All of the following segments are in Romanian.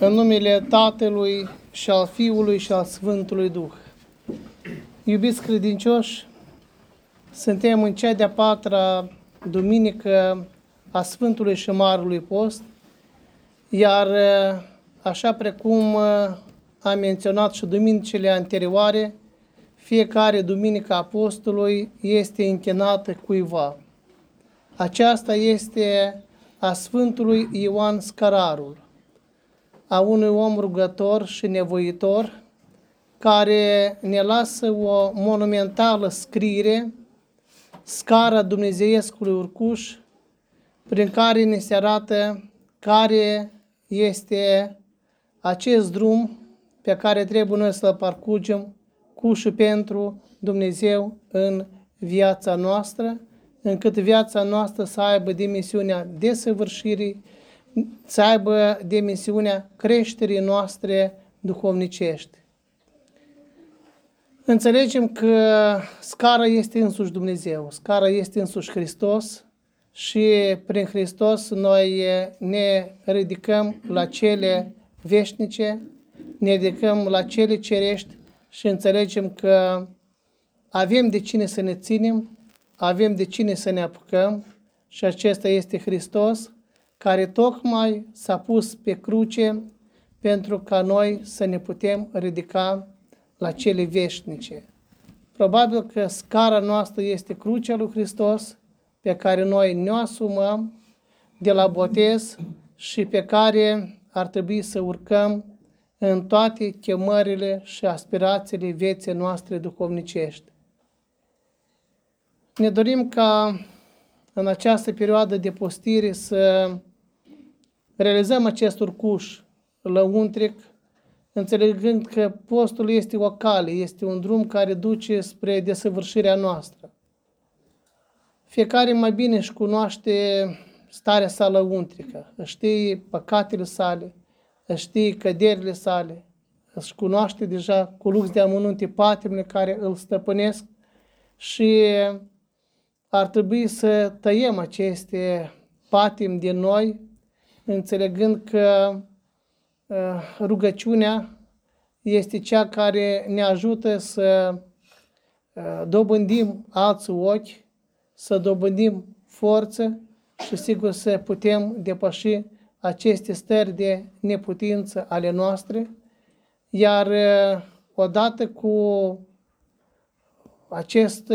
În numele Tatălui și al Fiului și al Sfântului Duh. Iubiți credincioși, suntem în cea de-a patra duminică a Sfântului și Marelui Post, iar așa precum am menționat și duminicile anterioare, fiecare duminică a postului este închinată cuiva. Aceasta este a Sfântului Ioan Scărarul, a unui om rugător și nevoitor, care ne lasă o monumentală scriere, Scara Dumnezeiescului Urcuș, prin care ne se arată care este acest drum pe care trebuie noi să-l parcurgem cu și pentru Dumnezeu în viața noastră, încât viața noastră să aibă dimensiunea desăvârșirii, să aibă dimensiunea creșterii noastre duhovnicești. Înțelegem că scara este însuși Dumnezeu, scara este însuși Hristos și prin Hristos noi ne ridicăm la cele veșnice, ne ridicăm la cele cerești și înțelegem că avem de cine să ne ținem, avem de cine să ne apucăm și acesta este Hristos, care tocmai s-a pus pe cruce pentru ca noi să ne putem ridica la cele veșnice. Probabil că scara noastră este crucea lui Hristos, pe care noi ne asumăm de la botez și pe care ar trebui să urcăm în toate chemările și aspirațiile vieții noastre duhovnicești. Ne dorim ca în această perioadă de postire să realizăm acest urcuș lăuntric, înțelegând că postul este o cale, este un drum care duce spre desăvârșirea noastră. Fiecare mai bine își cunoaște starea sa lăuntrică, își știe păcatele sale, își știe căderile sale, își cunoaște deja cu lux de amănunte patimile care îl stăpânesc și ar trebui să tăiem aceste patimi din noi, înțelegând că rugăciunea este cea care ne ajută să dobândim alți ochi, să dobândim forță și sigur să putem depăși aceste stări de neputință ale noastre, iar odată cu acest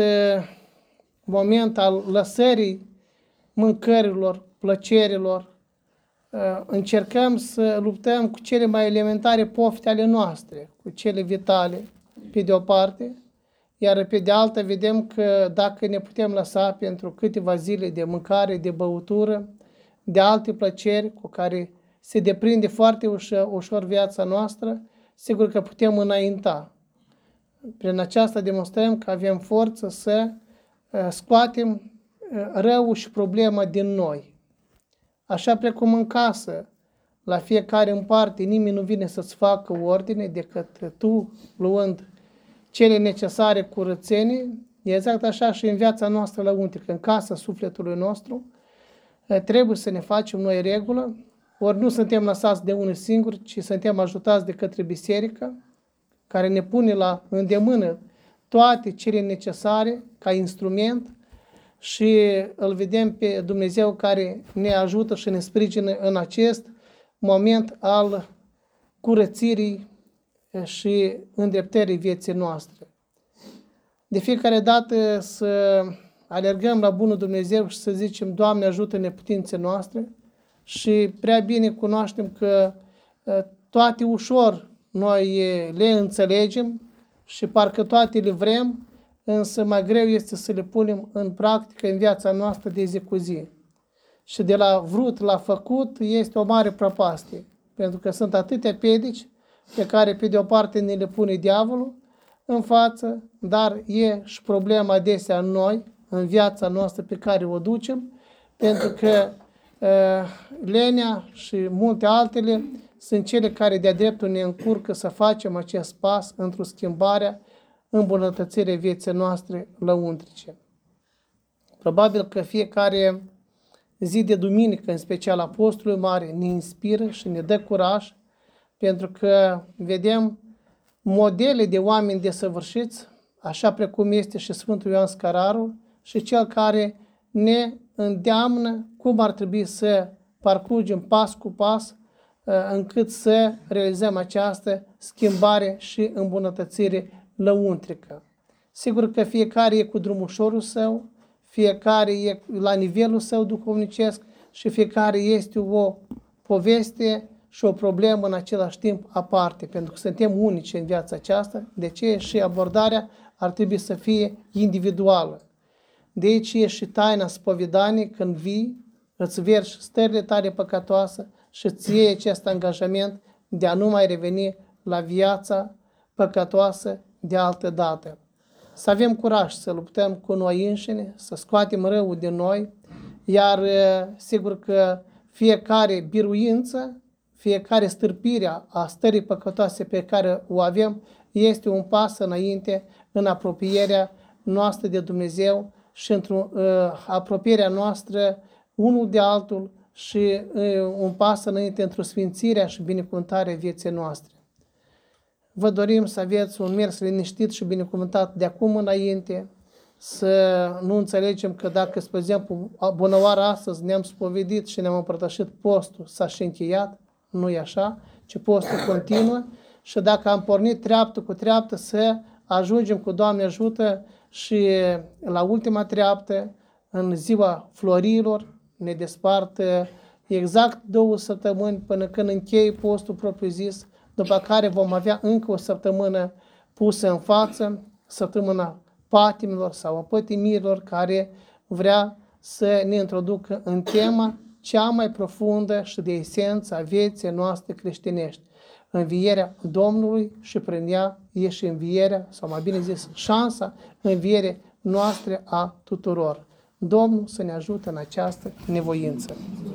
moment al lăsării mâncărilor, plăcerilor, încercăm să luptăm cu cele mai elementare pofte ale noastre, cu cele vitale, pe de o parte, iar pe de alta vedem că dacă ne putem lăsa pentru câteva zile de mâncare, de băutură, de alte plăceri cu care se deprinde foarte ușor viața noastră, sigur că putem înainta. Prin aceasta demonstrăm că avem forță să scoatem răul și problema din noi. Așa precum în casă, la fiecare în parte, nimeni nu vine să-ți facă ordine decât tu, luând cele necesare curățenii, exact așa și în viața noastră lăuntrică, în casa sufletului nostru, trebuie să ne facem noi regulă, ori nu suntem lăsați de unul singur, ci suntem ajutați de către biserică, care ne pune la îndemână toate cele necesare ca instrument și îl vedem pe Dumnezeu care ne ajută și ne sprijină în acest moment al curățirii și îndreptării vieții noastre. De fiecare dată să alergăm la bunul Dumnezeu și să zicem, Doamne, ajută neputințele noastre, și prea bine cunoaștem că toate ușor noi le înțelegem și parcă toate le vrem, însă mai greu este să le punem în practică în viața noastră de zi cu zi. Și de la vrut la făcut este o mare prăpastie, pentru că sunt atâtea piedici pe care pe de o parte ne le pune diavolul în față, dar e și problema adesea în noi, în viața noastră pe care o ducem, pentru că lenea și multe altele sunt cele care de-a dreptul ne încurcă să facem acest pas într-o schimbare, îmbunătățirea vieții noastre lăuntrice. Probabil că fiecare zi de duminică, în special Apostolul Mare, ne inspiră și ne dă curaj pentru că vedem modele de oameni desăvârșiți, așa precum este și Sfântul Ioan Scărarul, și cel care ne îndeamnă cum ar trebui să parcurgem pas cu pas încât să realizăm această schimbare și îmbunătățire lăuntrică. Sigur că fiecare e cu drumușorul său, fiecare e la nivelul său duhovnicesc și fiecare este o poveste și o problemă în același timp aparte, pentru că suntem unici în viața aceasta, de ce și abordarea ar trebui să fie individuală. De aici e și taina spovedaniei, când vii, îți vergi stările tale păcătoase și îți iei acest angajament de a nu mai reveni la viața păcătoasă de altă dată. Să avem curaj să luptăm cu noi înșine, să scoatem răul din noi, iar sigur că fiecare biruință, fiecare stârpire a stării păcătoase pe care o avem este un pas înainte în apropierea noastră de Dumnezeu și într-o apropierea noastră unul de altul și un pas înainte într-o sfințirea și binecuvântarea vieții noastre. Vă dorim să aveți un mers liniștit și binecuvântat de acum înainte, să nu înțelegem că dacă, spre exemplu, bună oară astăzi ne-am spovedit și ne-am împărtășit postul, s-a și încheiat, nu e așa, ci postul continuă și dacă am pornit treaptă cu treaptă să ajungem cu Doamne ajută și la ultima treaptă, în ziua florilor, ne despart exact 2 săptămâni până când închei postul propriu-zis, după care vom avea încă o săptămână pusă în față, săptămâna patimilor sau a pătimirilor, care vrea să ne introducă în tema cea mai profundă și de esență a vieții noastre creștinești. Învierea Domnului și prin ea e și învierea, sau mai bine zis, șansa învierii noastre a tuturor. Domnul să ne ajute în această nevoință.